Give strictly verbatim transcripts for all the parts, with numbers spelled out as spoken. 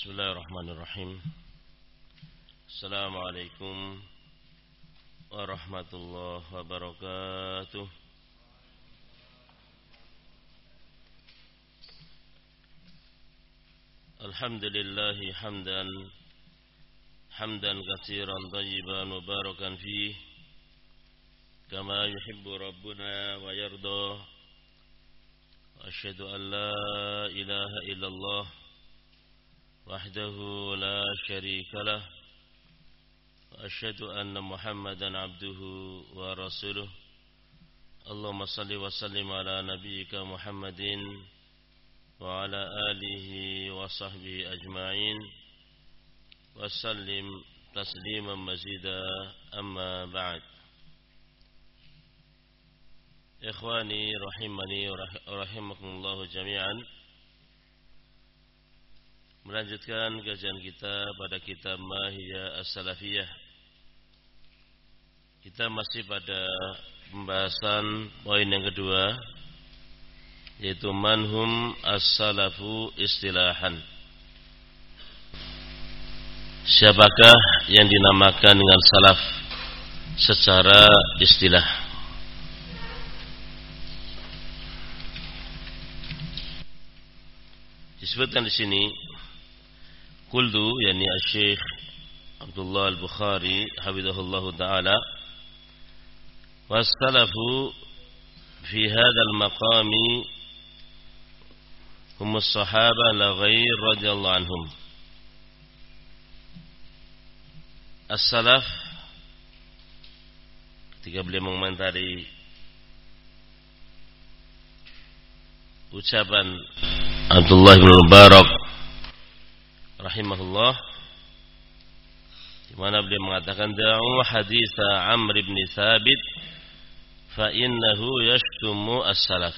Bismillahirrahmanirrahim. Assalamualaikum warahmatullahi wabarakatuh. Alhamdulillahi hamdan hamdan katsiran thayyiban mubarakan fih kama yuhibbu rabbuna wa yarda. Wa asyhadu an la ilaha illallah wahdahu la syarika lah wa asyhadu anna Muhammadan abduhu wa rasuluh. Allahumma salli wa sallim ala nabiyyika Muhammadin wa ala alihi wa sahbihi ajma'in wa sallim tasliman mazida, amma ba'd. Ikhwani rahimani wa rahimakumullah jami'an. Melanjutkan kajian kita pada kitab Mahiyya As-Salafiyah. Kita masih pada pembahasan poin yang kedua, yaitu manhum as-salafu istilahan. Siapakah yang dinamakan dengan salaf secara istilah? Disebutkan di sini Qultu, yani Syekh Abdullah Al-Bukhari hafizahullahu ta'ala, was-salafu fi hadzal maqami humus sahabah la ghair radhiyallahu anhum. As-salaf, ketika beliau mengomentari ucapan Abdullah bin Mubarak rahimahullah, di mana beliau mengatakan da'u haditha Amr bin Thabit fa innahu yashtumu as-salaf.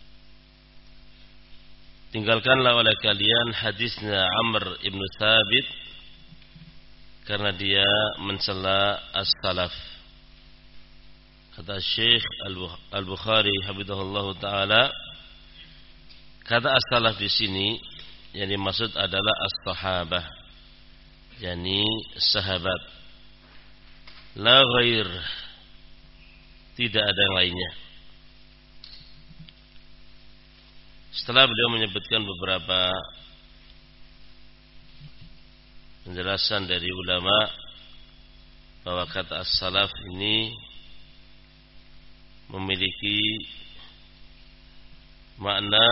Tinggalkanlah oleh kalian hadisnya Amr bin Thabit karena dia mencela as-salaf. Kata Syekh Al-Bukhari hafizahullah taala, kata as-salaf di sini yang dimaksud adalah as-sahabah, yakni sahabat. La ghair, tidak ada yang lainnya. Setelah beliau menyebutkan beberapa penjelasan dari ulama bahwa kata as-salaf ini memiliki makna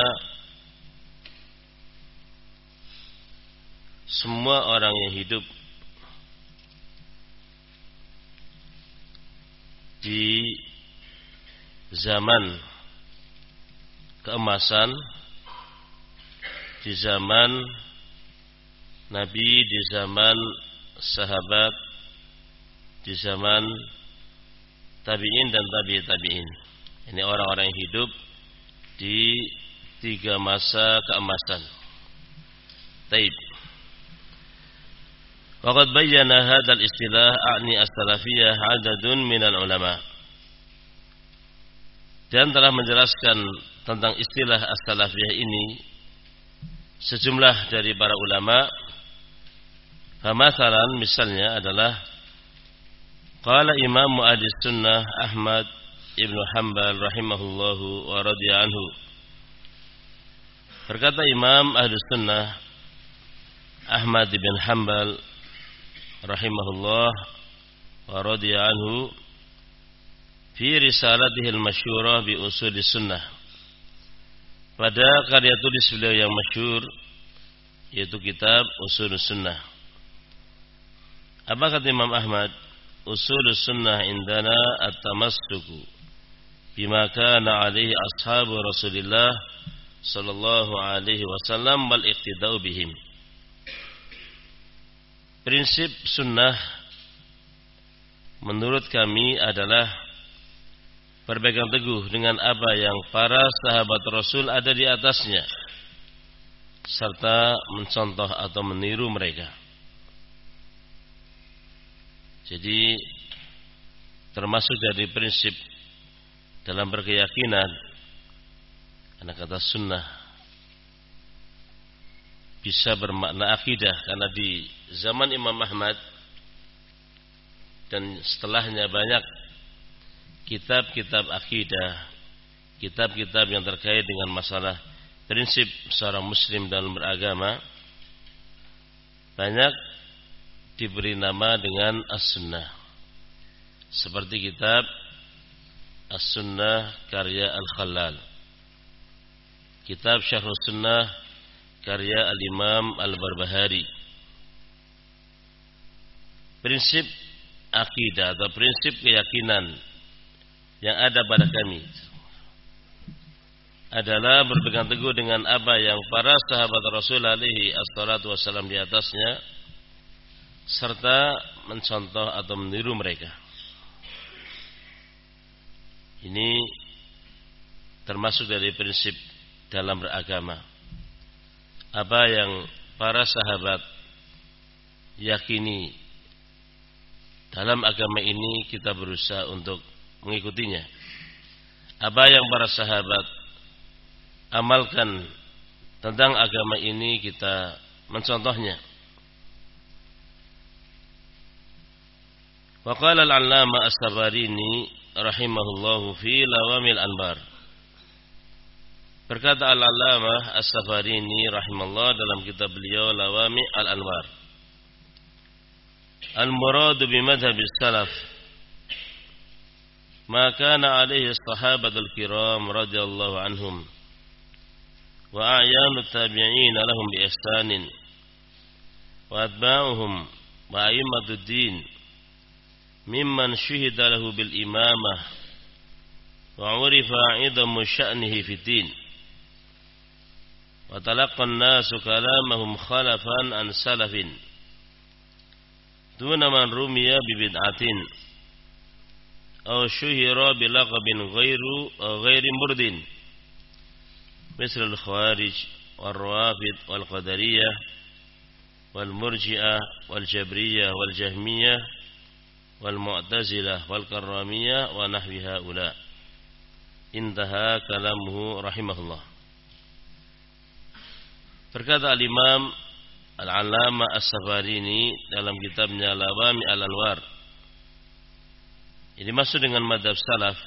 semua orang yang hidup di zaman keemasan, di zaman Nabi, di zaman sahabat, di zaman tabi'in dan tabi'i tabi'in. Ini orang-orang yang hidup di tiga masa keemasan. Taib. Waqad bayyana hadzal istilah a'ni as-salafiyah 'adadun minal ulama. Dan telah menjelaskan tentang istilah as-salafiyah ini sejumlah dari para ulama. Famathalan, misalnya adalah qala Imam Ahli Sunnah Ahmad ibnu Hanbal rahimahullahu wa radiya anhu. Berkata Imam Ahli Sunnah Ahmad bin Hanbal rahimahullah wa radiya anhu fi risalatihi al-masyhurah bi usuli sunnah, pada karya tulis beliau yang masyhur, yaitu kitab Ushulus Sunnah. Apa kata Imam Ahmad? Ushulus Sunnah indana at-tamassuku bima kana alaihi ashabu Rasulillah sallallahu alaihi wasallam wal iqtida'u bihim. Prinsip sunnah menurut kami adalah berpegang teguh dengan apa yang para sahabat Rasul ada di atasnya, serta mencontoh atau meniru mereka. Jadi termasuk dari prinsip dalam berkeyakinan, karena kata sunnah bisa bermakna akidah, karena di zaman Imam Ahmad dan setelahnya banyak kitab-kitab akidah, kitab-kitab yang terkait dengan masalah prinsip seorang muslim dalam beragama, banyak diberi nama dengan As-Sunnah. Seperti kitab As-Sunnah karya Al-Khallal, kitab Syarh Sunnah karya Al-Imam Al-Barbahari. Prinsip akidah atau prinsip keyakinan yang ada pada kami adalah berpegang teguh dengan apa yang para sahabat Rasul alaihi assalatu wassalam di atasnya, serta mencontoh atau meniru mereka. Ini termasuk dari prinsip dalam beragama. Apa yang para sahabat yakini dalam agama ini, kita berusaha untuk mengikutinya. Apa yang para sahabat amalkan tentang agama ini, kita mencontohnya. Wa qala al-'allama as-Sabarini rahimahullahu fi Lawamil Anbar. Berkata Al-Allamah As-Safarini rahimahullah dalam kitab beliau Lawami Al-Anwar, al-muradu bimadhabi salaf ma kana alaihi sahabatul kiram radhiyallahu anhum wa a'yanu tabi'in lahum bi ihsanin wa atba'uhum wa a'immatud din mimman syuhida lahu bil imamah wa 'urifa 'idhamu sya'nihi fid din wa talaqqa an-nasu kalamahum khalafan an salafin duna man rumiya bi bid'atin aw syuhira bi laqabin ghairu ghairi murdin misal al-khawarij wal rawafid wal qadariyah wal murji'ah wal jabriyah wal jahmiyah wal mu'tazilah wal karramiyah wa nahwi haula. Intaha kalamuhu rahimahullah. Berkata al-Imam Al-'Allama As-Safarini dalam kitabnya Lawami Al-Anwar, ini maksud dengan madhab salaf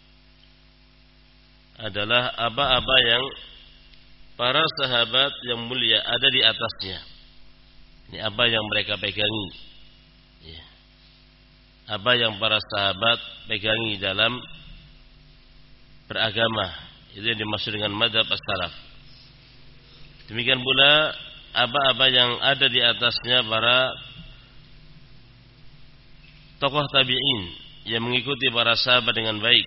adalah apa-apa yang para sahabat yang mulia ada di atasnya. Ini apa yang mereka pegangi, ya. Apa yang para sahabat pegangi dalam beragama, itu yang dimaksud dengan madhab as-salaf. Demikian pula apa-apa yang ada di atasnya para tokoh tabi'in yang mengikuti para sahabat dengan baik,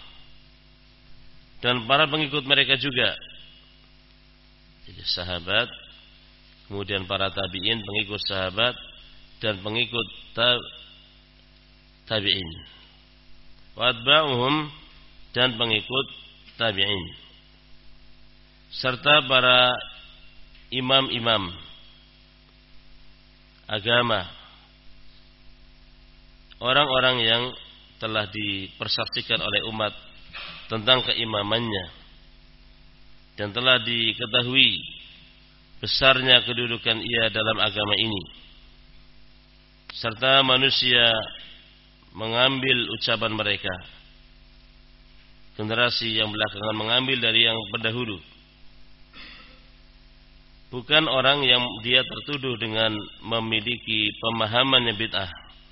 dan para pengikut mereka juga. Jadi sahabat, kemudian para tabi'in, pengikut sahabat, dan pengikut tab- tabi'in, wa atba'uhum, dan pengikut tabi'in, serta para imam-imam agama, orang-orang yang telah dipersaksikan oleh umat tentang keimamannya dan telah diketahui besarnya kedudukan ia dalam agama ini, serta manusia mengambil ucapan mereka, generasi yang belakangan mengambil dari yang pendahulu. Bukan orang yang dia tertuduh dengan memiliki pemahaman yang bid'ah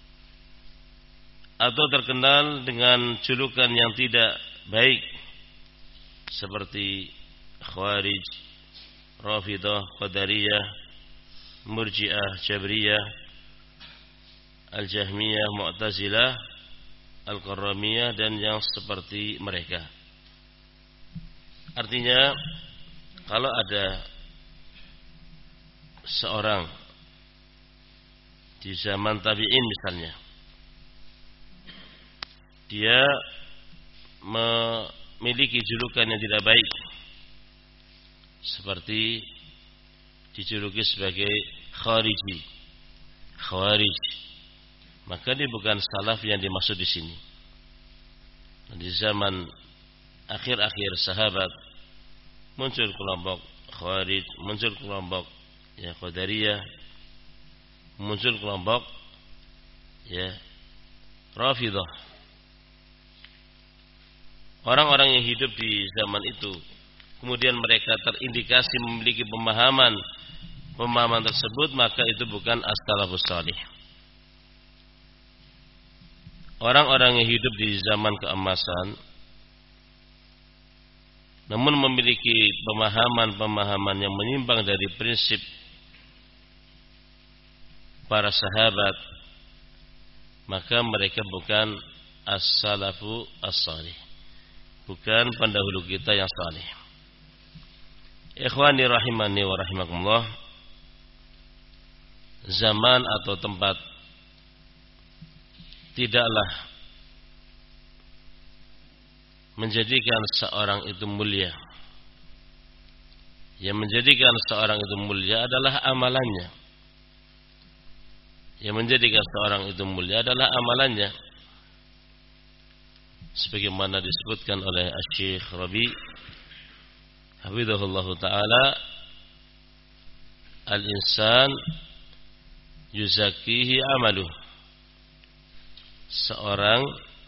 atau terkenal dengan julukan yang tidak baik seperti Khawarij, Rafidah, Qadariyah, Murji'ah, Jabriyah, Al-Jahmiyah, Mu'tazilah, Al-Karramiyah, dan yang seperti mereka. Artinya, kalau ada seorang di zaman tabi'in misalnya, dia memiliki julukan yang tidak baik, seperti dijuluki sebagai khariji, khawarij, maka dia bukan salaf yang dimaksud di sini. Di zaman akhir-akhir sahabat muncul kelompok khawarij, muncul kelompok ya Qadariyah, muncul kelompok ya Rafidhah. Orang-orang yang hidup di zaman itu kemudian mereka terindikasi memiliki pemahaman pemahaman tersebut, maka itu bukan as-salafus salih. Orang-orang yang hidup di zaman keemasan namun memiliki pemahaman-pemahaman yang menyimpang dari prinsip para sahabat, maka mereka bukan as-salafu as-salih, bukan pendahulu kita yang saleh. Ikhwani rahimani wa rahimakumullah, zaman atau tempat tidaklah menjadikan seorang itu mulia. Yang menjadikan seorang itu mulia adalah amalannya. Yang menjadikan seorang itu mulia adalah amalannya. Sebagaimana disebutkan oleh Asy-Syaikh Rabi hafizahullah taala, al-insan yuzakihi amaluh. Seorang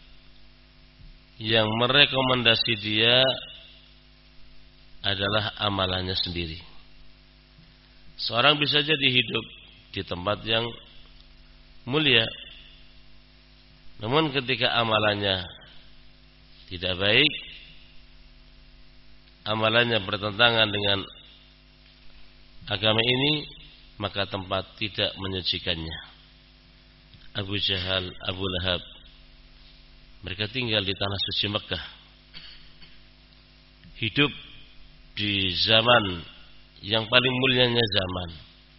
yang merekomendasi dia adalah amalannya sendiri. Seorang bisa jadi hidup di tempat yang mulia, namun ketika amalannya tidak baik, amalannya bertentangan dengan agama ini, maka tempat tidak menyucikannya. Abu Jahal, Abu Lahab, mereka tinggal di tanah suci Mekah, hidup di zaman yang paling mulianya zaman.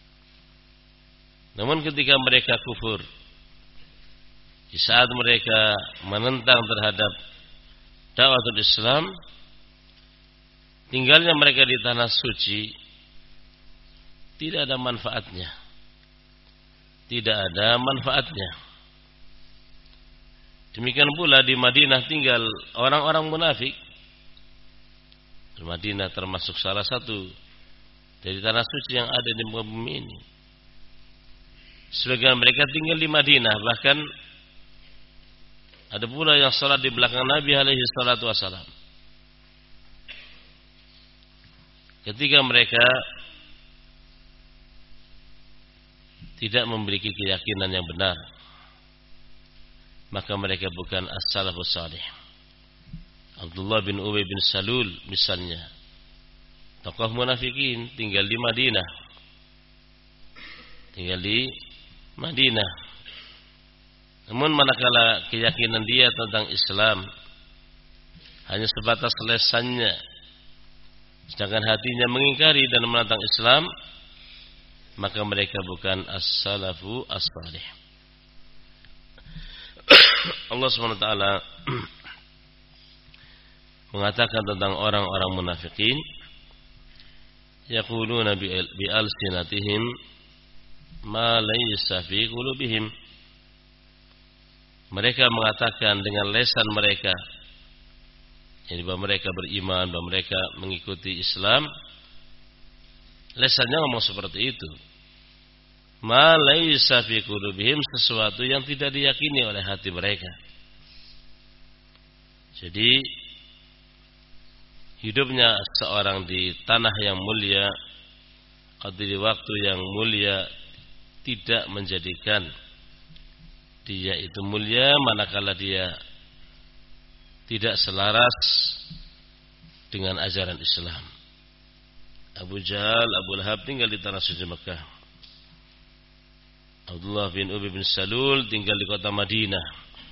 Namun ketika mereka kufur, di saat mereka menentang terhadap dakwatul Islam, tinggalnya mereka di tanah suci tidak ada manfaatnya. Tidak ada manfaatnya. Demikian pula di Madinah tinggal orang-orang munafik. Di Madinah termasuk salah satu dari tanah suci yang ada di muka bumi ini. Sebagian mereka tinggal di Madinah, bahkan ada pula yang salat di belakang Nabi alaihi salatu wasalam. Ketika mereka tidak memiliki keyakinan yang benar, maka mereka bukan as-salafus salih. Abdullah bin Ubay bin Salul misalnya, tokoh munafikin, tinggal di Madinah. Tinggal di Madinah. Namun manakala keyakinan dia tentang Islam hanya sebatas lesannya, sedangkan hatinya mengingkari dan menentang Islam, maka mereka bukan as-salafu as-salih. Allah subhanahu wa taala mengatakan tentang orang-orang munafikin, yaquluna bi alsinatihim ma laysa fi qulubihim. Mereka mengatakan dengan lisan mereka, jadi bahwa mereka beriman, bahwa mereka mengikuti Islam, lisannya ngomong seperti itu. Ma laysa fi qulubihim, sesuatu yang tidak diyakini oleh hati mereka. Jadi hidupnya seorang di tanah yang mulia atau di waktu yang mulia tidak menjadikan dia itu mulia manakala dia tidak selaras dengan ajaran Islam. Abu Jahal, Abu Lahab tinggal di tanah suci Mekah. Abdullah bin Ubay bin Salul tinggal di kota Madinah.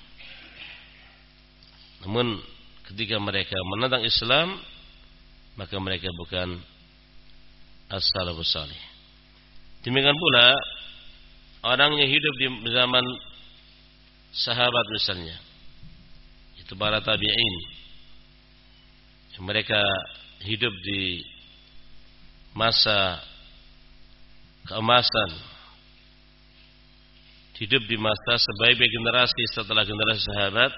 Namun ketika mereka menentang Islam, maka mereka bukan as-salafus salih. Demikian pula orang yang hidup di zaman sahabat misalnya, itu para tabi'in, mereka hidup di masa keemasan, hidup di masa sebaik-baik generasi setelah generasi sahabat,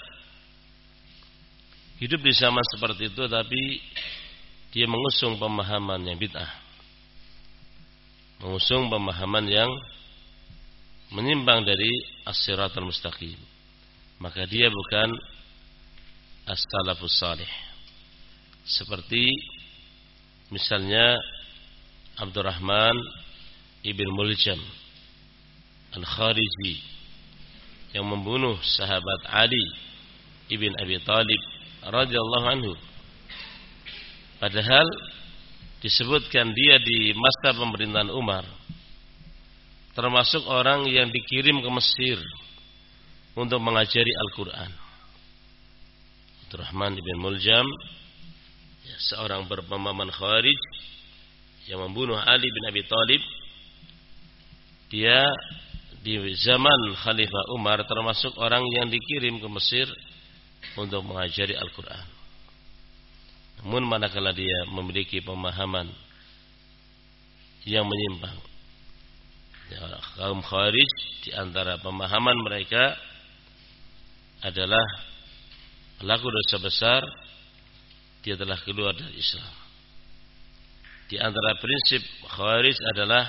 hidup di zaman seperti itu, tapi dia mengusung pemahaman yang bid'ah. mengusung pemahaman yang menyimpang dari as-siratal mustaqim, maka dia bukan as-salafus salih. Seperti misalnya Abdurrahman ibn Muljam Al-Khariji yang membunuh sahabat Ali ibn Abi Thalib radhiyallahu anhu. Padahal disebutkan dia di masa pemerintahan Umar termasuk orang yang dikirim ke Mesir untuk mengajari Al-Quran. Abdurrahman ibn Muljam, ya, seorang berpemahaman Khawarij yang membunuh Ali bin Abi Thalib. Dia di zaman Khalifah Umar termasuk orang yang dikirim ke Mesir untuk mengajari Al-Quran. Namun manakala dia memiliki pemahaman yang menyimpang, ya, kaum Khawarij di antara pemahaman mereka adalah pelaku dosa besar, dia telah keluar dari Islam. Di antara prinsip Khawarij adalah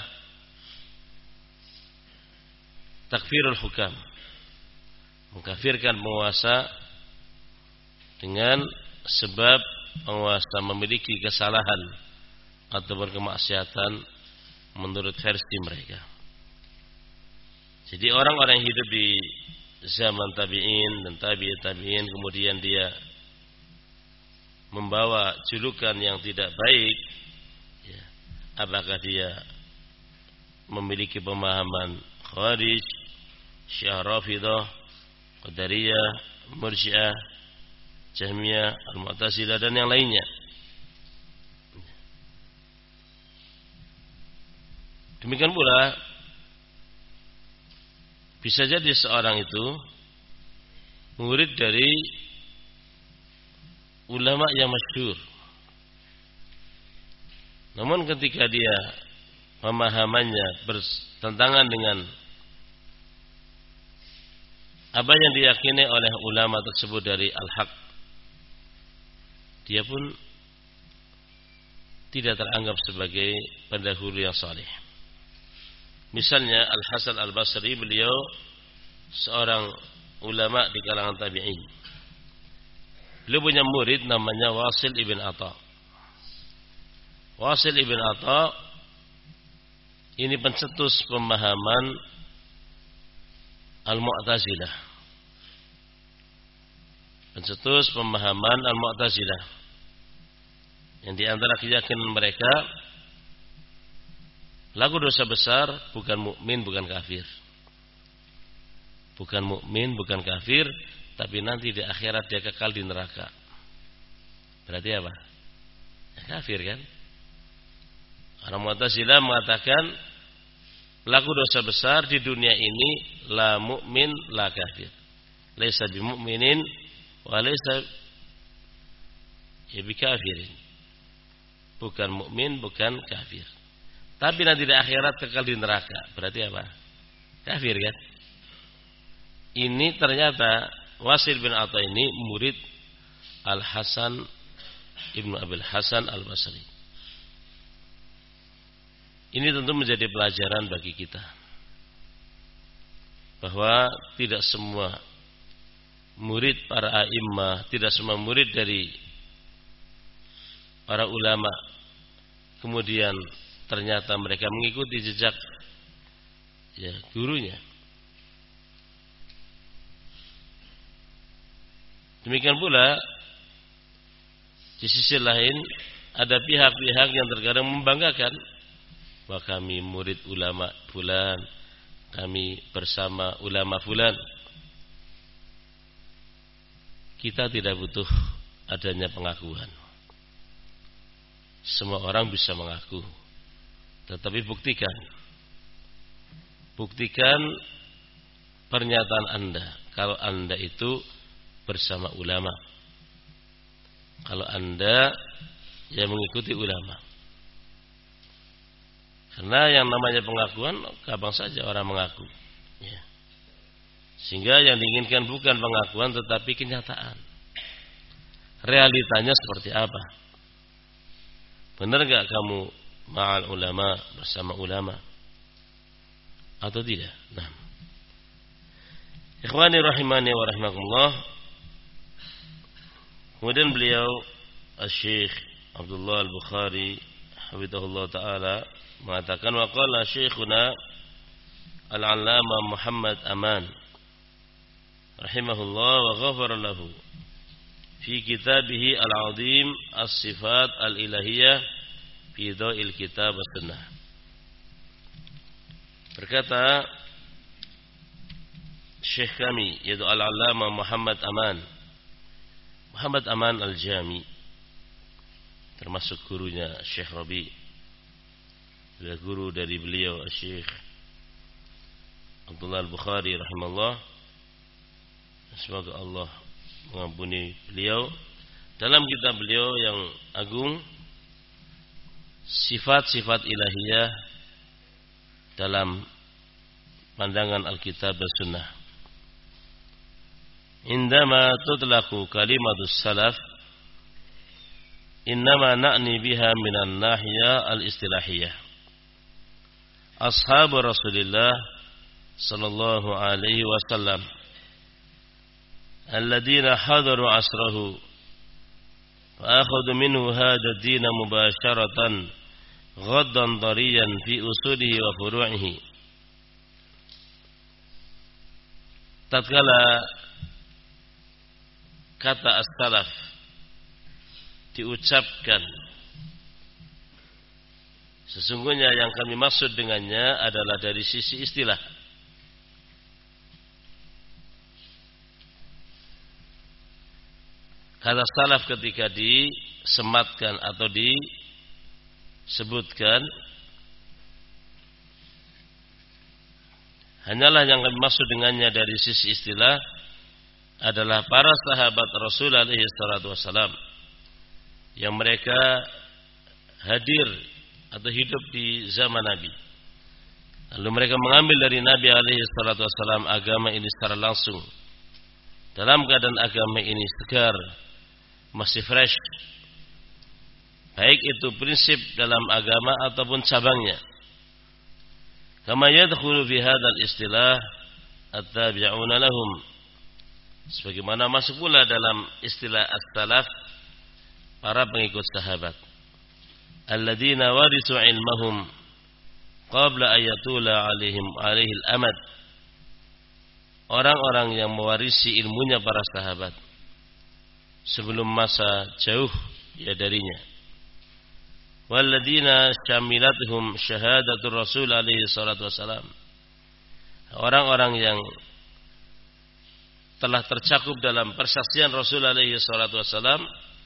takfirul hukam, mengkafirkan penguasa dengan sebab penguasa memiliki kesalahan ataupun kemaksiatan menurut versi mereka. Jadi orang-orang yang hidup di zaman tabi'in dan tabi'in tabi'in kemudian dia membawa julukan yang tidak baik, ya, apakah dia memiliki pemahaman Khawarij, Syiah Rafidah, Qadariyah, Murji'ah, Jahmiyah, Al-Mu'tazilah dan yang lainnya. Demikian pula bisa jadi seorang itu murid dari ulama yang masyhur. Namun ketika dia pemahamannya bertentangan dengan apa yang diyakini oleh ulama tersebut dari al-haq, dia pun tidak teranggap sebagai pendahulu yang saleh. Misalnya Al-Hasan Al-Basri, beliau seorang ulama di kalangan tabi'in. Beliau punya murid namanya Wasil ibn Atha. Wasil ibn Atha ini pencetus pemahaman Al-Mu'tazilah. Pencetus pemahaman Al-Mu'tazilah. Yang di antara keyakinan mereka, pelaku dosa besar bukan mukmin, bukan kafir. Bukan mukmin, bukan kafir, tapi nanti di akhirat dia kekal di neraka. Berarti apa? Ya, kafir kan? Orang Mu'tazilah mengatakan pelaku dosa besar di dunia ini la mukmin, la kafir. Laisa bimukminin wa laisa ya bikafirin. Bukan mukmin, bukan kafir. Tapi nanti di akhirat kekal di neraka. Berarti apa? Kafir kan? Ini ternyata Wasil bin Atha ini murid Al-Hasan Ibnu Abil Hasan Al-Basri. Ini tentu menjadi pelajaran bagi kita bahwa tidak semua murid para a'immah, tidak semua murid dari para ulama kemudian ternyata mereka mengikuti jejak ya gurunya. Demikian pula di sisi lain ada pihak-pihak yang terkadang membanggakan bahwa kami murid ulama fulan, kami bersama ulama fulan. Kita tidak butuh adanya pengakuan. Semua orang bisa mengaku, tetapi buktikan Buktikan pernyataan Anda kalau Anda itu bersama ulama, kalau Anda yang mengikuti ulama. Karena yang namanya pengakuan gampang saja orang mengaku ya. Sehingga yang diinginkan bukan pengakuan tetapi kenyataan. Realitanya seperti apa? Benar gak kamu ma'al ulama, bersama ulama atau tidak? Nah, ikhwani rahimani wa rahimakumullah. Kemudian beliau Asy-Syaikh Abdullah Al-Bukhari hafizahullah taala mengatakan, wa qala syekhuna Al-Allamah Muhammad Aman rahimahullah wa ghafara lahu fi kitabih al-'azim as-sifat al-ilahiyah fi dha'il kitab was sunnah. Berkata Syekh kami yaitu Al-Allamah Muhammad Aman, Muhammad Aman Al-Jami, termasuk gurunya Syekh Rabi, adalah guru dari beliau Syekh Abdullah Al-Bukhari rahimahullah. Semoga Allah mengampuni beliau. Dalam kitab beliau yang agung, sifat-sifat ilahiyah dalam pandangan Alkitab dan Sunnah. Indama tutlaqu kalimatus salaf, innama na'ni biha minan nahya al-istilahiyah. Ashabu Rasulillah sallallahu alaihi wasallam الذين حضروا عصره فأخذوا منه هذا الدين مباشرة غضا ضريا في أصوله وفروعه. Tatkala kata as-salaf diucapkan, sesungguhnya yang kami maksud dengannya adalah dari sisi istilah. Kata salaf ketika disematkan atau disebutkan, hanyalah yang kami maksud dengannya dari sisi istilah adalah para sahabat Rasul alaihi salatu wassalam yang mereka hadir atau hidup di zaman Nabi. Lalu mereka mengambil dari Nabi alaihi salatu wassalam agama ini secara langsung. Dalam keadaan agama ini segar, masih fresh, baik itu prinsip dalam agama ataupun cabangnya. Kama yadkhulu fi hadzal istilah at-tabi'una lahum, sebagaimana masuk pula dalam istilah as-salaf para pengikut sahabat, alladzina warithu ilmahum qabla ayatula alaihim alaihil amad, orang-orang yang mewarisi ilmunya para sahabat sebelum masa jauh ya darinya. Walladzina syamilatuhum syahadatur Rasul alaihi salatu wassalam, orang-orang yang telah tercakup dalam persaksian Rasul alaihi salatu wassalam,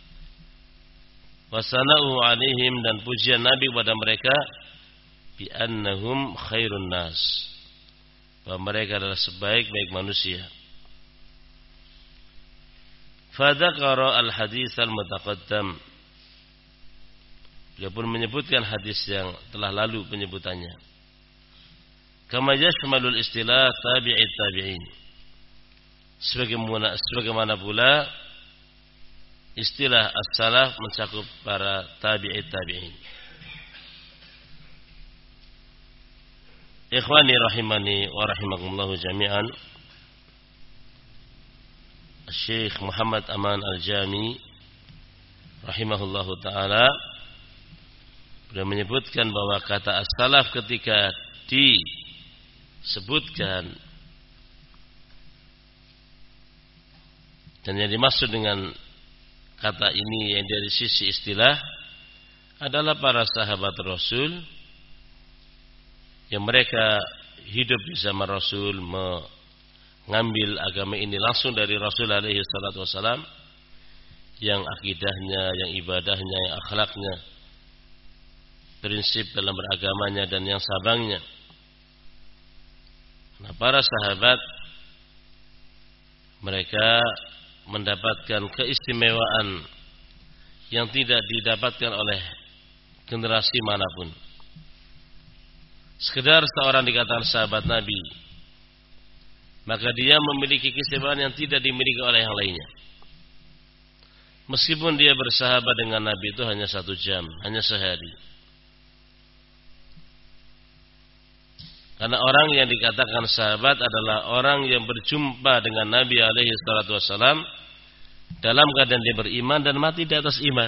wasana'u alaihim, dan pujian Nabi kepada mereka, bi annahum khairun nas, bahwa mereka adalah sebaik-baik manusia. Fadzakara al-hadis al-mutaqaddam, dia pun menyebutkan hadis yang telah lalu penyebutannya. Kama yashmalul istilah tabi'it tabi'in, sebagaimana sebagaimana pula istilah as-salaf mencakup para tabi'it tabi'in. Ikhwani rahimani wa rahimakumullah jami'an, Syekh Muhammad Aman Al-Jami rahimahullahu ta'ala sudah menyebutkan bahwa kata as-salaf ketika disebutkan dan yang dimaksud dengan kata ini yang dari sisi istilah adalah para sahabat Rasul yang mereka hidup di zaman Rasul, mengambil agama ini langsung dari Rasul alaihi salatu wassalam, yang akidahnya, yang ibadahnya, yang akhlaknya, prinsip dalam beragamanya dan yang sabangnya. Nah, para sahabat mereka mendapatkan keistimewaan yang tidak didapatkan oleh generasi manapun. Sekedar seorang dikatakan sahabat Nabi, maka dia memiliki keistimewaan yang tidak dimiliki oleh yang lainnya. Meskipun dia bersahabat dengan Nabi itu hanya satu jam, hanya sehari, Karena orang yang dikatakan sahabat adalah orang yang berjumpa dengan Nabi alaihi salatu wassalam dalam keadaan dia beriman dan mati di atas iman.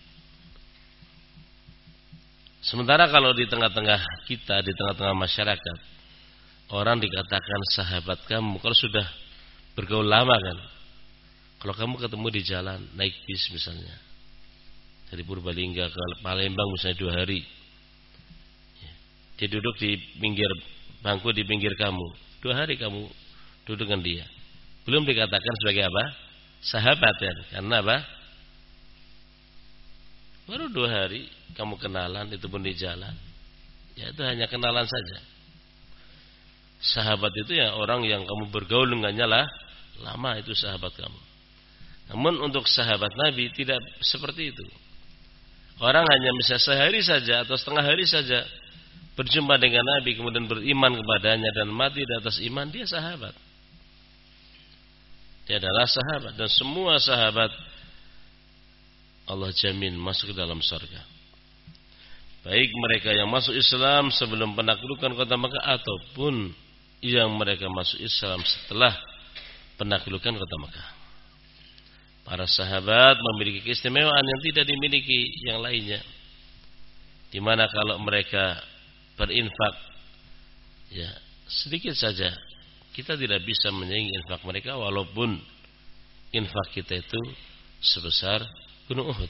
Sementara kalau di tengah-tengah kita, di tengah-tengah masyarakat, orang dikatakan sahabat kamu kalau sudah bergaul lama kan. Kalau kamu ketemu di jalan, naik bis misalnya, dari Purbalingga ke Palembang misalnya dua hari, dia duduk di pinggir bangku di pinggir kamu, dua hari kamu duduk dengan dia, belum dikatakan sebagai apa? Sahabat ya, karena apa? Baru dua hari kamu kenalan, itu pun di jalan, ya itu hanya kenalan saja. Sahabat itu ya orang yang kamu bergaul dengannya lah lama, itu sahabat kamu. Namun untuk sahabat Nabi tidak seperti itu. Orang hanya bisa sehari saja atau setengah hari saja berjumpa dengan Nabi, kemudian beriman kepadanya dan mati di atas iman, dia sahabat. Dia adalah sahabat, dan semua sahabat Allah jamin masuk ke dalam surga. Baik mereka yang masuk Islam sebelum penaklukan kota Makkah ataupun yang mereka masuk Islam setelah penaklukan kota Makkah. Para sahabat memiliki keistimewaan yang tidak dimiliki yang lainnya. Di mana kalau mereka berinfak ya sedikit saja, kita tidak bisa menyaingi infak mereka walaupun infak kita itu sebesar gunung Uhud.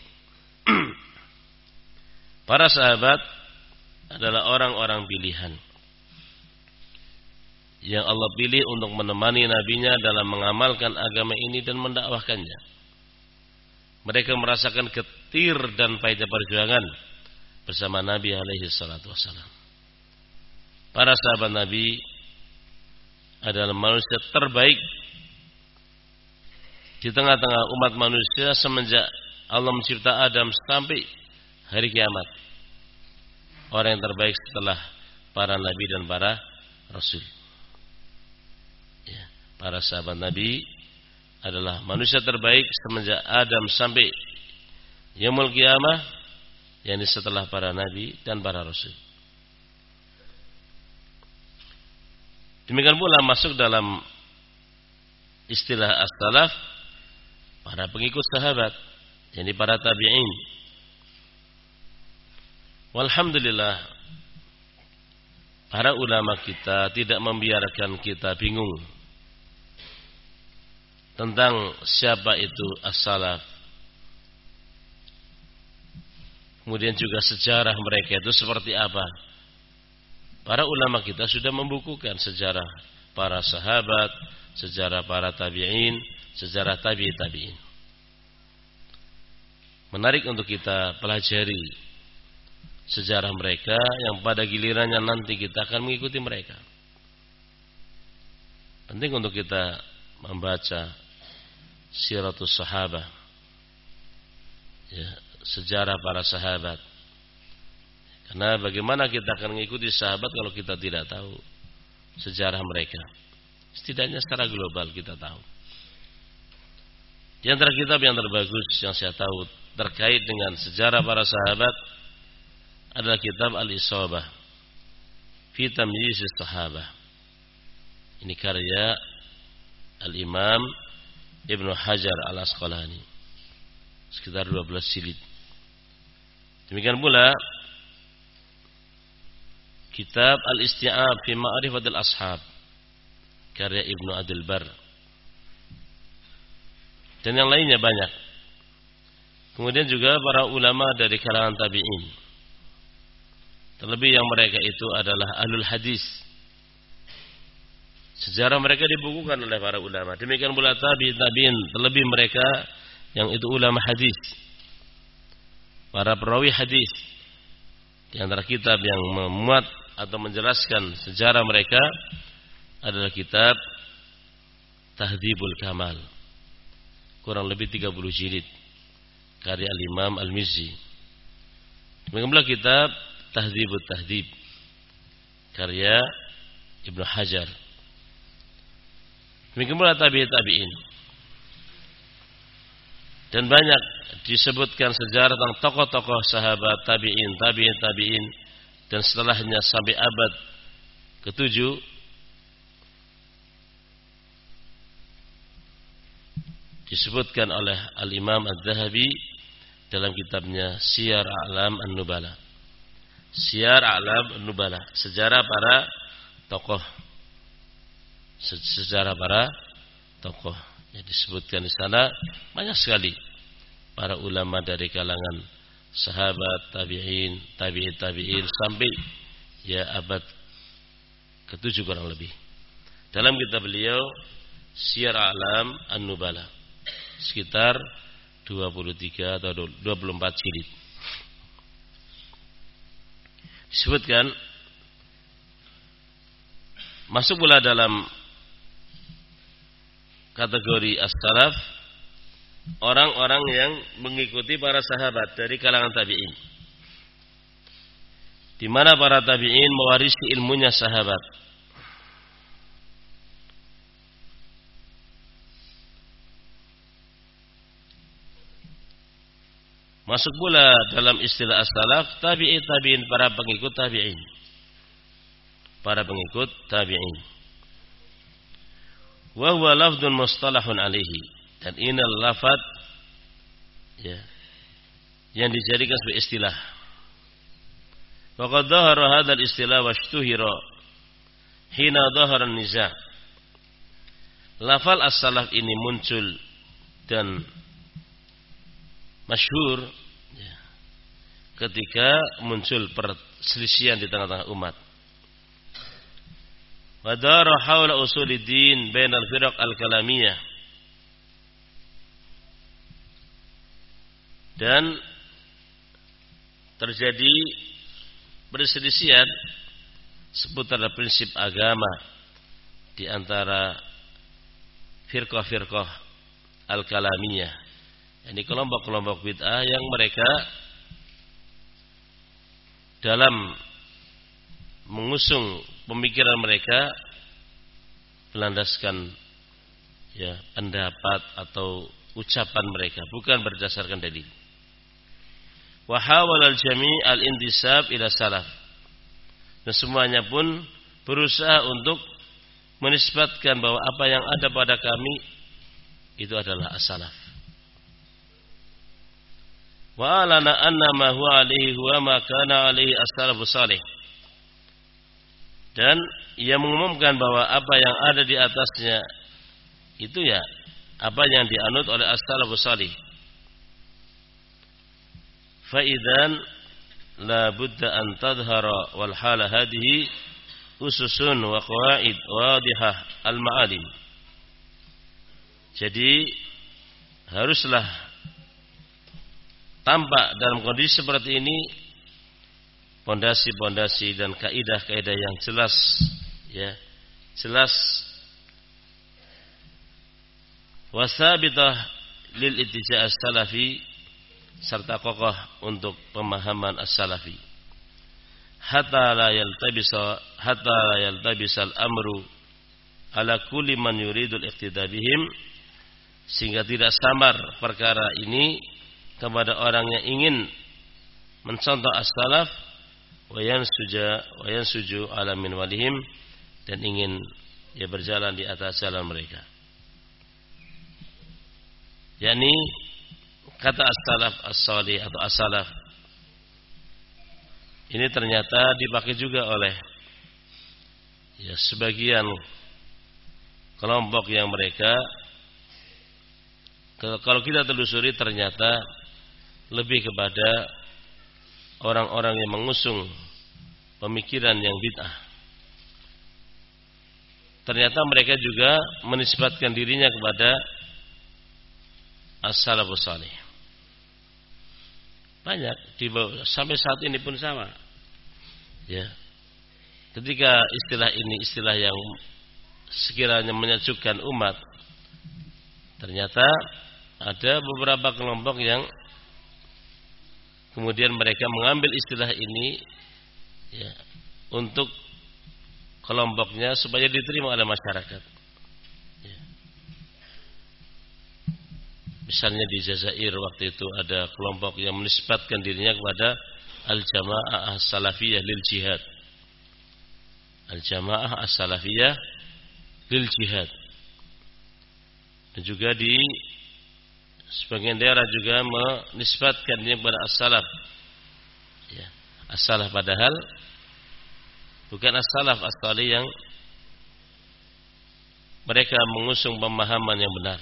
Para sahabat adalah orang-orang pilihan yang Allah pilih untuk menemani nabinya dalam mengamalkan agama ini dan mendakwahkannya. Mereka merasakan getir dan pahitnya perjuangan bersama Nabi alaihi salatu wassalam. Para sahabat Nabi adalah manusia terbaik di tengah-tengah umat manusia semenjak Allah mencipta Adam sampai hari kiamat. Orang yang terbaik setelah para nabi dan para rasul. Ya, para sahabat Nabi adalah manusia terbaik semenjak Adam sampai yaumul qiyamah, yakni setelah para nabi dan para rasul. Demikian pula masuk dalam istilah as-salaf para pengikut sahabat, yakni para tabi'in. Walhamdulillah, para ulama kita tidak membiarkan kita bingung tentang siapa itu as-salaf. Kemudian juga sejarah mereka itu seperti apa. Para ulama kita sudah membukukan sejarah para sahabat, sejarah para tabi'in, sejarah tabi'i tabi'in. Menarik untuk kita pelajari sejarah mereka yang pada gilirannya nanti kita akan mengikuti mereka. Penting untuk kita membaca siratus sahabah, ya, sejarah para sahabat. Karena bagaimana kita akan mengikuti sahabat kalau kita tidak tahu sejarah mereka? Setidaknya secara global kita tahu. Di antara kitab yang terbagus yang saya tahu terkait dengan sejarah para sahabat adalah kitab Al-Isabah fi Tamyiz as-Sahabah. Ini karya Al-Imam Ibnu Hajar Al-Asqalani, sekitar dua belas jilid. Demikian pula kitab Al-Isti'ab fi Ma'rifatil Ashab karya Ibnu Abdul Bar, dan yang lainnya banyak. Kemudian juga para ulama dari kalangan tabi'in, terlebih yang mereka itu adalah ahlul hadis. Sejarah mereka dibukukan oleh para ulama. Demikian pula tabi'in tabi'in, terlebih mereka yang itu ulama hadis, para perawi hadis. Di antara kitab yang memuat atau menjelaskan sejarah mereka adalah kitab Tahdhibul Kamal, kurang lebih tiga puluh jilid, karya Al-Imam Al-Mizzi. Demikian pula kitab Tahdhibut Tahdhib karya Ibnu Hajar. Demikian pula tabi'in tabi'in. Dan banyak disebutkan sejarah tentang tokoh-tokoh sahabat tabi'in, tabi'in tabi'in, dan setelahnya sampai abad ketujuh, disebutkan oleh Al-Imam Adz-Dzahabi dalam kitabnya Syiar A'lam An-Nubala. Syiar A'lam An-Nubala, sejarah para tokoh. Sejarah para tokoh. Yang disebutkan di sana banyak sekali para ulama dari kalangan sahabat, tabi'in, tabi'in, tabi'in sampai ya abad ketujuh kurang lebih. Dalam kitab beliau Syiar A'lam An-Nubala, sekitar dua puluh tiga atau dua puluh empat jilid. Disebutkan masuk pula dalam kategori as-salaf orang-orang yang mengikuti para sahabat dari kalangan tabi'in, di mana para tabi'in mewarisi ilmunya sahabat. Masuk pula dalam istilah as-salaf tabi'in tabi'in, para pengikut tabi'in. Para pengikut tabi'in. Wa huwa lafdun mustalahun alaihi, dan ini lafaz ya yang dijadikan sebagai istilah. Wa qad dhahara hadzal istilah wa ishtuhira hina dhahara an-niza'. Lafal as-salaf ini muncul dan masyhur ya, ketika muncul perselisihan di tengah-tengah umat. Wadara haula usuluddin bainal firaq al-kalamiyah, dan terjadi perselisihan seputar prinsip agama di antara firqah-firqah al-kalamiyah, ini kelompok-kelompok bid'ah yang mereka dalam mengusung pemikiran mereka berlandaskan ya pendapat atau ucapan mereka, bukan berdasarkan dalil. Wa hawala al-jami' al-intisab ila salaf, dan semuanya pun berusaha untuk menisbatkan bahwa apa yang ada pada kami itu adalah as-salaf. Wa alana anna ma huwa alaihi huwa ma kana alaihi as-salafus salih, dan ia mengumumkan bahwa apa yang ada di atasnya itu ya apa yang dianut oleh as-salafus salih. Fa idzan la budda an tadhhara wal hala hadhihi ususun wa qawaid wadihah al-ma'alim. Jadi haruslah tampak dalam kondisi seperti ini pondasi-pondasi dan kaidah-kaidah yang jelas ya, jelas wasabitah lil ittija' as-salafi, serta kokoh untuk pemahaman as-salafi. Hatta la yaltabisa hatta la yaltabisal amru ala kulli man yuridul iqtida bihim, sehingga tidak samar perkara ini kepada orang yang ingin mencontoh as-salaf, wa yansuja wa yansuju ala min walihim, dan ingin ya berjalan di atas jalan mereka. yakni kata as-salaf as-salih atau as-salaf ini ternyata dipakai juga oleh ya sebagian kelompok yang mereka kalau kita telusuri ternyata lebih kepada orang-orang yang mengusung pemikiran yang bid'ah. Ternyata mereka juga menisbatkan dirinya kepada as-salafus salih. Banyak di bawah, sampai saat ini pun sama. Ya. Ketika istilah ini istilah yang sekiranya menyejukkan umat, ternyata ada beberapa kelompok yang kemudian mereka mengambil istilah ini ya, untuk kelompoknya supaya diterima oleh masyarakat. Ya. Misalnya di Jazair waktu itu ada kelompok yang menisbatkan dirinya kepada al-jamaah as-salafiyah lil jihad. al-jamaah as-salafiyah lil jihad. Dan juga di sebagian daerah juga menisbatkannya kepada as-salaf. Ya, as-salaf padahal bukan as-salaf as-salih yang mereka mengusung pemahaman yang benar.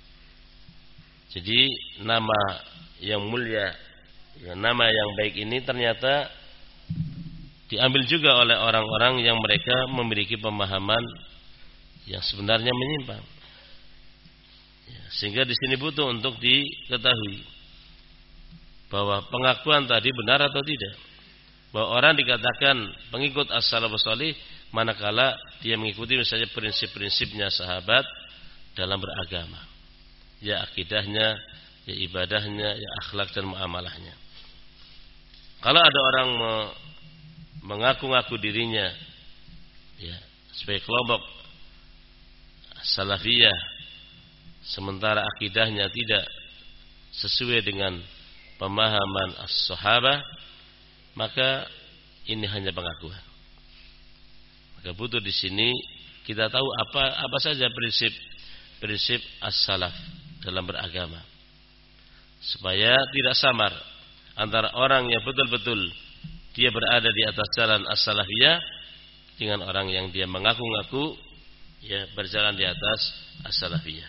Jadi nama yang mulia, ya, nama yang baik ini ternyata diambil juga oleh orang-orang yang mereka memiliki pemahaman yang sebenarnya menyimpang. Ya, sehingga di sini butuh untuk diketahui bahwa pengakuan tadi benar atau tidak. Bahwa orang dikatakan pengikut as-salafus salih manakala dia mengikuti misalnya prinsip-prinsipnya sahabat dalam beragama, ya akidahnya, ya ibadahnya, ya akhlak dan muamalahnya. Kalau ada orang mengaku-ngaku dirinya ya sebagai kelompok salafiyah sementara akidahnya tidak sesuai dengan pemahaman as-sahabah, maka ini hanya pengakuan. Maka butuh di sini kita tahu apa apa saja prinsip-prinsip as-salaf dalam beragama, supaya tidak samar antara orang yang betul-betul dia berada di atas jalan as-salafiyah dengan orang yang dia mengaku-ngaku ya berjalan di atas as-salafiyah.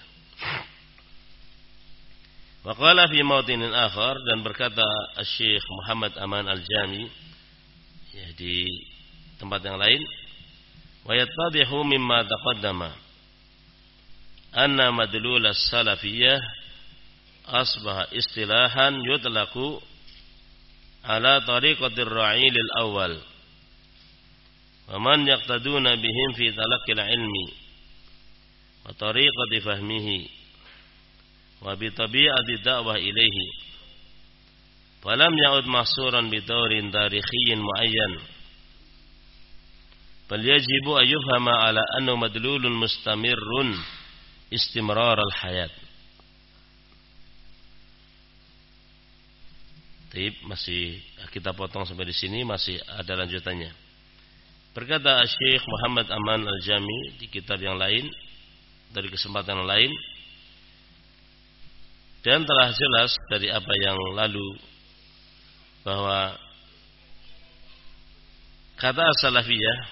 Wa qala fi mawtinin akhar, dan berkata Syekh Muhammad Aman Al-Jami ya di tempat yang lain, wa yattadihu mimma taqaddama anna madlul as-salafiyah asbaha istilahan yutlaqu ala tariqatir ra'ilil awal wa man yaqtaduna bihim fi talaqqil ilmi wa tariqati fahmihi wa bi tabi'ati da'wah ilaihi falam ya'ud mahsuran bi dawrin tarikhiyin muayyan bal yajibu an yufhama ala annahu madlulun mustamirrun istimrar al-hayat. Taib, masih kita potong sampai di sini, masih ada lanjutannya. Berkata Syekh Muhammad Aman Al-Jami di kitab yang lain, dari kesempatan yang lain, dan telah jelas dari apa yang lalu bahwa kata as-salafiyah,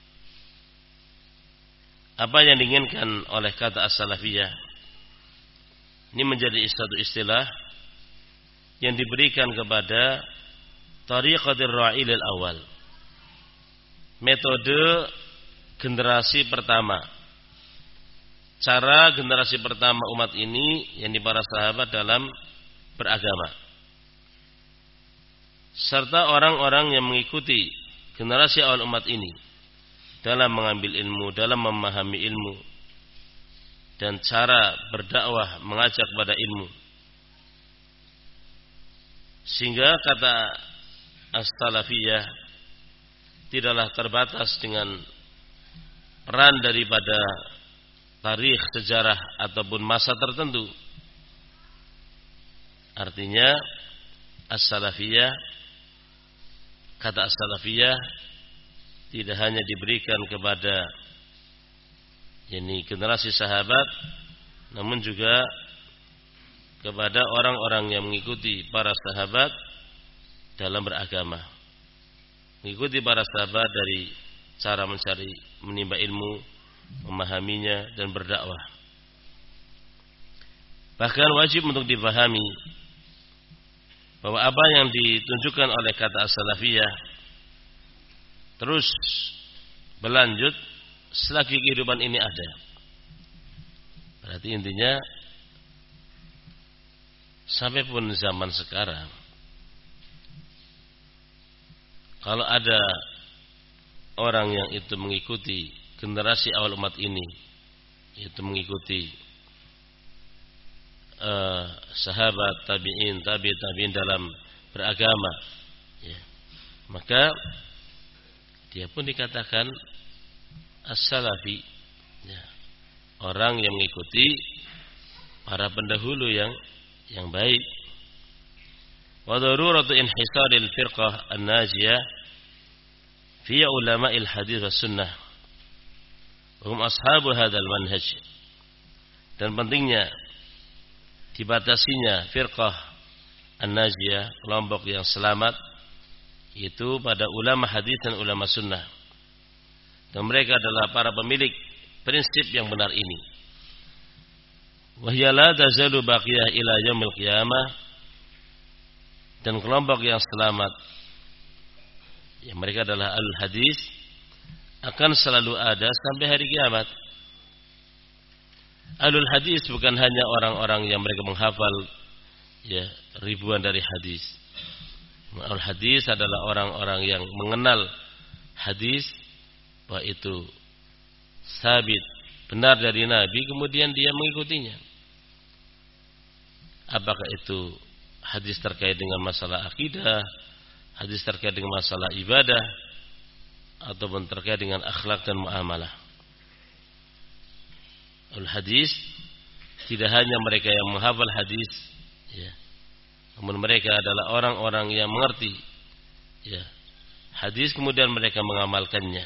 apa yang diinginkan oleh kata as-salafiyah ini menjadi satu istilah yang diberikan kepada tariqatir ra'ilil awal, metode generasi pertama, cara generasi pertama umat ini, yakni para sahabat dalam beragama, serta orang-orang yang mengikuti generasi awal umat ini dalam mengambil ilmu, dalam memahami ilmu, dan cara berdakwah mengajak pada ilmu. Sehingga kata as-salafiyah tidaklah terbatas dengan peran daripada tarikh sejarah ataupun masa tertentu. Artinya as-salafiyah, kata as-salafiyah tidak hanya diberikan kepada yakni generasi sahabat, namun juga kepada orang-orang yang mengikuti para sahabat dalam beragama, mengikuti para sahabat dari cara mencari, menimba ilmu, memahaminya dan berdakwah. Bahkan wajib untuk dipahami bahwa apa yang ditunjukkan oleh kata as-salafiyah terus berlanjut selagi kehidupan ini ada. Berarti intinya sampai pun zaman sekarang, kalau ada orang yang itu mengikuti generasi awal umat ini, itu mengikuti uh, sahabat, tabi'in, tabi' tabi'in dalam beragama, ya, maka dia pun dikatakan as-salafi, ya, orang yang mengikuti para pendahulu yang yang baik. Wa daruratu inhisaril firqah an-najiyah fi ulama'il hadis was sunnah hum ashabu hadzal manhaj. Dan pentingnya dibatasinya firqah an-najiyah, kelompok yang selamat, itu pada ulama hadis dan ulama sunnah. Dan mereka adalah para pemilik prinsip yang benar ini. Wa hiya la tazalu baqiyah ila yaumil qiyamah. Dan kelompok yang selamat, yang mereka adalah al-hadis, akan selalu ada sampai hari kiamat. Ahlul hadis bukan hanya orang-orang yang mereka menghafal ya ribuan dari hadis. Ahlul hadis adalah orang-orang yang mengenal hadis bahwa itu sabit benar dari Nabi, kemudian dia mengikutinya. Apakah itu hadis terkait dengan masalah akidah, hadis terkait dengan masalah ibadah, ataupun terkait dengan akhlak dan muamalah. Al-hadis tidak hanya mereka yang menghafal hadis, ya, namun mereka adalah orang-orang yang mengerti ya hadis, kemudian mereka mengamalkannya.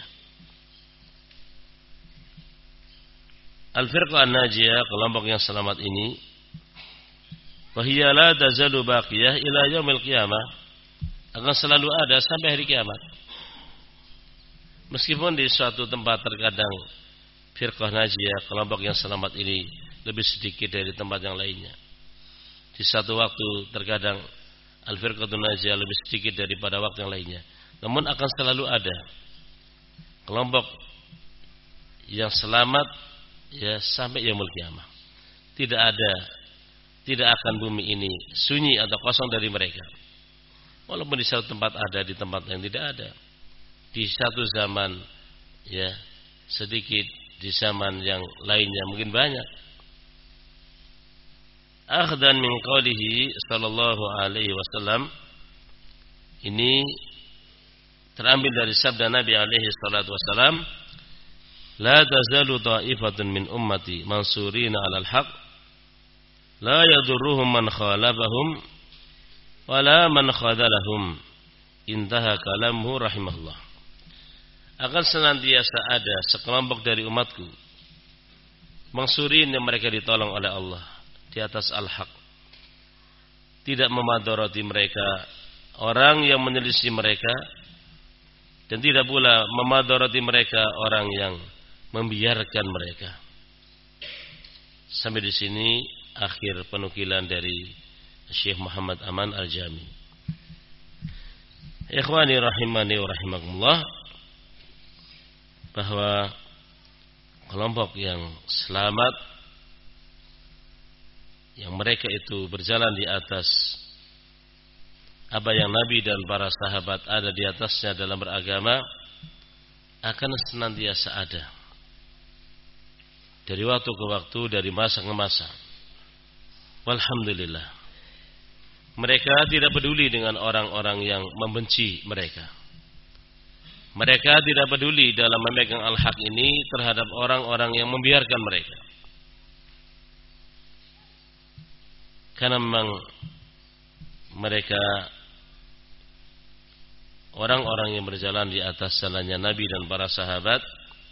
Al-firqah an-najiyah, kelompok yang selamat ini, wa hiya la tazalu baqiyah ila yaumil qiyamah, akan selalu ada sampai hari kiamat. Meskipun di suatu tempat terkadang firqah najiyah, kelompok yang selamat ini lebih sedikit dari tempat yang lainnya. Di satu waktu terkadang al-firqatun najiyah lebih sedikit daripada waktu yang lainnya. Namun akan selalu ada kelompok yang selamat ya sampai yaumul qiyamah. Tidak ada, tidak akan bumi ini sunyi atau kosong dari mereka. Walaupun di satu tempat ada, di tempat yang tidak ada. Di satu zaman ya sedikit, di zaman yang lainnya mungkin banyak. Akhdan min qawlihi sallallahu alaihi wasallam, ini terambil dari sabda Nabi alaihi salatu wasallam, la tazalu ta'ifatun min ummati mansurina 'alal haq la yadurruhum man khalafahum wala man khadalahum. Intaha kalamuhu rahimahullah. Akan senantiasa ada sekelompok dari umatku mangsurin yang mereka ditolong oleh Allah di atas al-haq, tidak memadharati mereka orang yang menyelisih mereka, dan tidak pula memadharati mereka orang yang membiarkan mereka. Sampai di sini akhir penukilan dari Syekh Muhammad Aman Al-Jami. Ikhwani rahimani wa rahimakumullah, bahwa kelompok yang selamat, yang mereka itu berjalan di atas apa yang Nabi dan para sahabat ada di atasnya dalam beragama, akan senantiasa ada dari waktu ke waktu, dari masa ke masa. Walhamdulillah, mereka tidak peduli dengan orang-orang yang membenci mereka. Mereka tidak peduli dalam memegang al-haq ini terhadap orang-orang yang membiarkan mereka. Karena memang mereka orang-orang yang berjalan di atas jalannya Nabi dan para sahabat,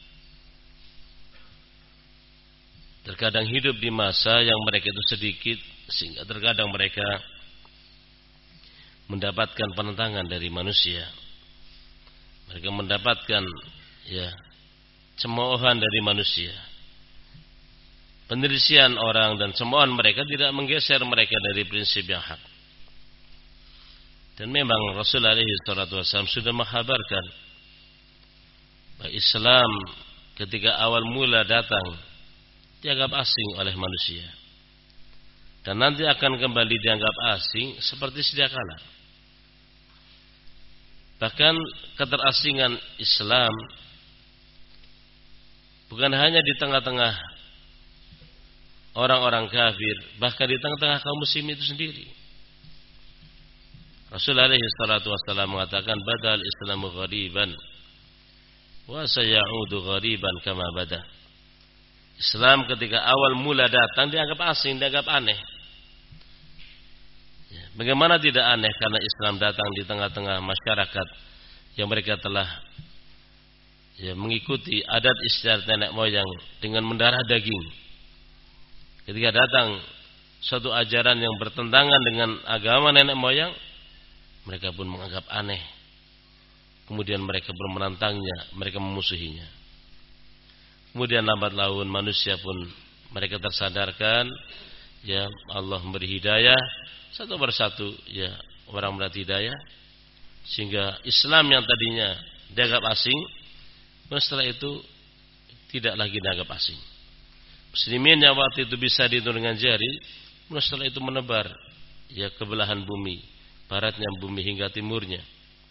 terkadang hidup di masa yang mereka itu sedikit, sehingga terkadang mereka mendapatkan penentangan dari manusia. Mereka mendapatkan ya cemoohan dari manusia, penelisian orang, dan cemoohan mereka tidak menggeser mereka dari prinsip yang hak. Dan memang Rasul alaihi salatu wasallam sudah menghabarkan bahwa Islam ketika awal mula datang dianggap asing oleh manusia, dan nanti akan kembali dianggap asing seperti sedia kala. Bahkan keterasingan Islam bukan hanya di tengah-tengah orang-orang kafir, bahkan di tengah-tengah kaum muslimin itu sendiri. Rasul alaihi salatu wassalam mengatakan, badal islamu ghariban wa sayaudu ghariban kama bada. Islam ketika awal mula datang dianggap asing, dianggap aneh. Bagaimana tidak aneh, karena Islam datang di tengah-tengah masyarakat yang mereka telah ya mengikuti adat istiadat nenek moyang dengan mendarah daging. Ketika datang suatu ajaran yang bertentangan dengan agama nenek moyang, mereka pun menganggap aneh. Kemudian mereka pun menantangnya, mereka memusuhinya. Kemudian lambat laun manusia pun mereka tersadarkan, ya Allah memberi hidayah satu persatu, ya orang mendapat hidayah, sehingga Islam yang tadinya dianggap asing, setelah itu tidak lagi dianggap asing. Muslimin yang waktu itu bisa dihitung dengan jari, setelah itu menebar, ya ke belahan bumi, baratnya bumi hingga timurnya.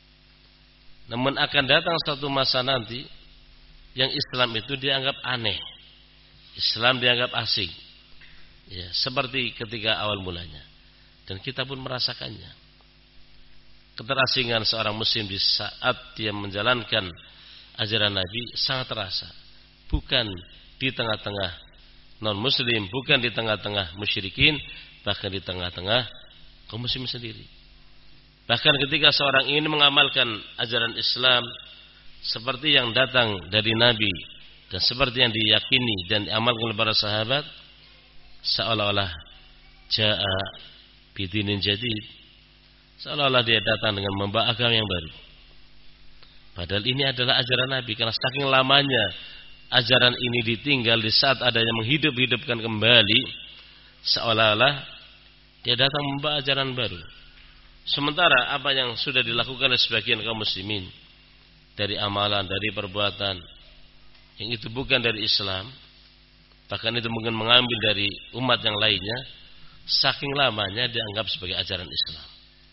Namun akan datang satu masa nanti yang Islam itu dianggap aneh, Islam dianggap asing, ya, seperti ketika awal mulanya. Dan kita pun merasakannya. Keterasingan seorang muslim di saat dia menjalankan ajaran Nabi sangat terasa. Bukan di tengah-tengah non muslim, bukan di tengah-tengah musyrikin, bahkan di tengah-tengah kaum muslim sendiri. Bahkan ketika seorang ingin mengamalkan ajaran Islam seperti yang datang dari Nabi dan seperti yang diyakini dan diamalkan oleh para sahabat, seolah-olah ja'a bidinin jadid, seolah-olah dia datang dengan membawa agama yang baru. Padahal ini adalah ajaran Nabi, karena saking lamanya ajaran ini ditinggal di saat adanya menghidup-hidupkan kembali, seolah-olah dia datang membawa ajaran baru. Sementara apa yang sudah dilakukan oleh sebagian kaum muslimin dari amalan, dari perbuatan yang itu bukan dari Islam, bahkan itu mungkin mengambil dari umat yang lainnya, saking lamanya dianggap sebagai ajaran Islam.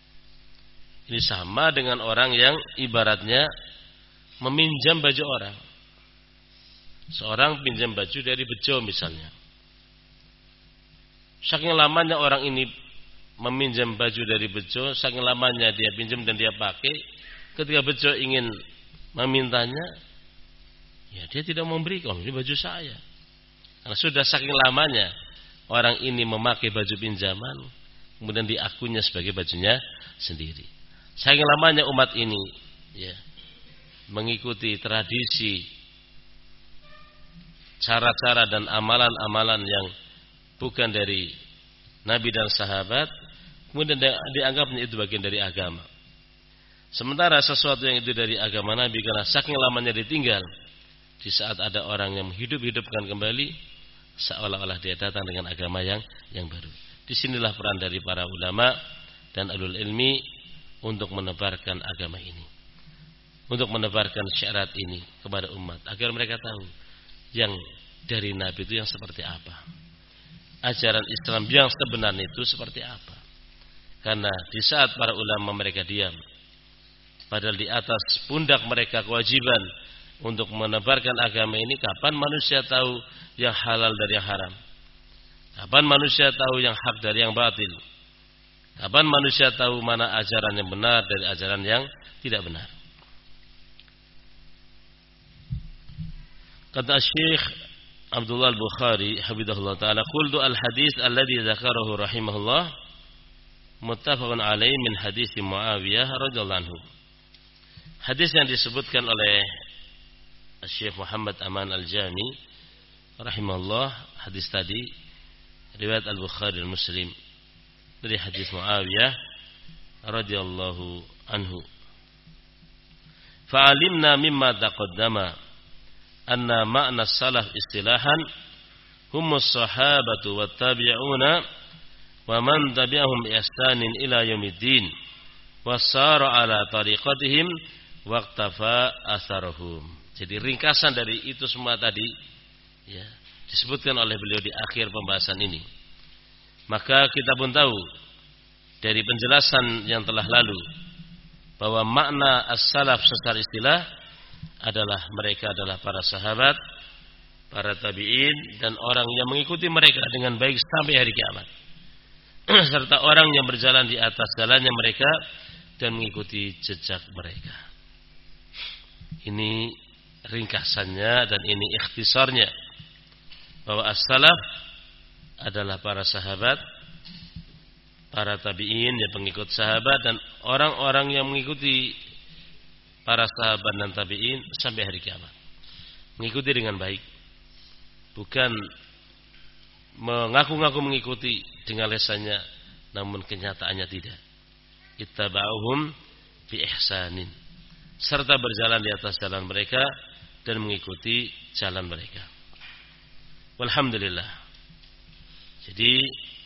Ini sama dengan orang yang ibaratnya meminjam baju orang. Seorang pinjam baju dari bejo misalnya. Saking lamanya orang ini meminjam baju dari bejo, saking lamanya dia pinjam dan dia pakai, ketika bejo ingin memintanya, ya dia tidak memberikan, ini baju saya. Karena sudah saking lamanya orang ini memakai baju pinjaman, kemudian diakunya sebagai bajunya sendiri. Saking lamanya umat ini, ya, mengikuti tradisi, cara-cara dan amalan-amalan yang bukan dari Nabi dan sahabat, kemudian dianggapnya itu bagian dari agama. Sementara sesuatu yang itu dari agama Nabi, karena saking lamanya ditinggal, di saat ada orang yang hidup-hidupkan kembali, seolah-olah dia datang dengan agama yang yang baru. Disinilah peran dari para ulama dan ahlul ilmi untuk menebarkan agama ini, untuk menebarkan syarat ini kepada umat, agar mereka tahu yang dari Nabi itu yang seperti apa, ajaran Islam yang sebenarnya itu seperti apa. Karena di saat para ulama mereka diam, padahal di atas pundak mereka kewajiban untuk menebarkan agama ini, kapan manusia tahu yang halal dari yang haram? Kapan manusia tahu yang hak dari yang batil? Kapan manusia tahu mana ajaran yang benar dari ajaran yang tidak benar? Kata Syekh Abdullah Al-Bukhari hafizahullah taala, qultu al-hadis alladhi dzakarahu rahimahullah muttafaqun alaihi min hadis Muawiyah radhiyallahu anhu. Hadis yang disebutkan oleh Syekh Muhammad Aman Al-Jami rahimahullah, hadis tadi riwayat Al-Bukhari dan Muslim dari hadis Muawiyah radhiyallahu anhu. Fa'alimna mimma taqaddama anna ma'na salaf istilahan humus sahabatu wattabi'una wa man tabi'ahum bi ihsanin ila yaumiddin wasara ala tariqatihim waqtafa atharuhum. Jadi ringkasan dari itu semua tadi, ya, disebutkan oleh beliau di akhir pembahasan ini. Maka kita pun tahu dari penjelasan yang telah lalu bahwa makna as-salaf secara istilah adalah mereka adalah para sahabat, para tabi'in, dan orang yang mengikuti mereka dengan baik sampai hari kiamat, serta orang yang berjalan di atas jalannya mereka dan mengikuti jejak mereka. Ini ringkasannya dan ini ikhtisarnya, bahwa as-salaf adalah para sahabat, para tabi'in yang pengikut sahabat, dan orang-orang yang mengikuti para sahabat dan tabi'in sampai hari kiamat. mengikuti dengan baik, bukan mengaku-ngaku mengikuti dengan lesannya namun kenyataannya tidak. Ittaba'uhum bi ihsanin, serta berjalan di atas jalan mereka dan mengikuti jalan mereka. Walhamdulillah. Jadi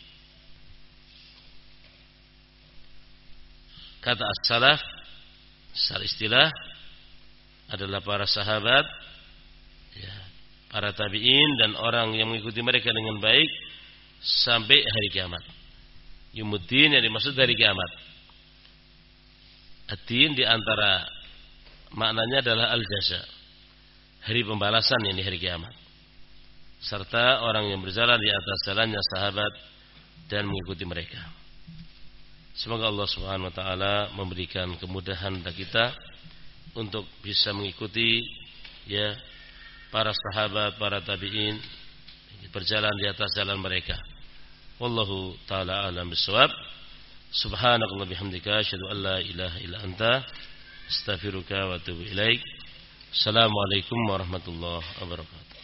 kata as-salaf secara istilah adalah para sahabat, ya, para tabi'in dan orang yang mengikuti mereka dengan baik sampai hari kiamat. Yumuddin yang dimaksud dari kiamat. Ad-din di antara maknanya adalah al-jaza, hari pembalasan, yang di hari kiamat. Serta orang yang berjalan di atas jalannya sahabat dan mengikuti mereka. Semoga Allah Subhanahu wa taala memberikan kemudahan bagi kita untuk bisa mengikuti ya para sahabat, para tabi'in, berjalan di atas jalan mereka. Wallahu taala a'lam bissawab. Subhanakallah bihamdika asyhadu an la ilaha illa anta astaghfiruka wa atubu ilaik. Assalamualaikum warahmatullahi wabarakatuh.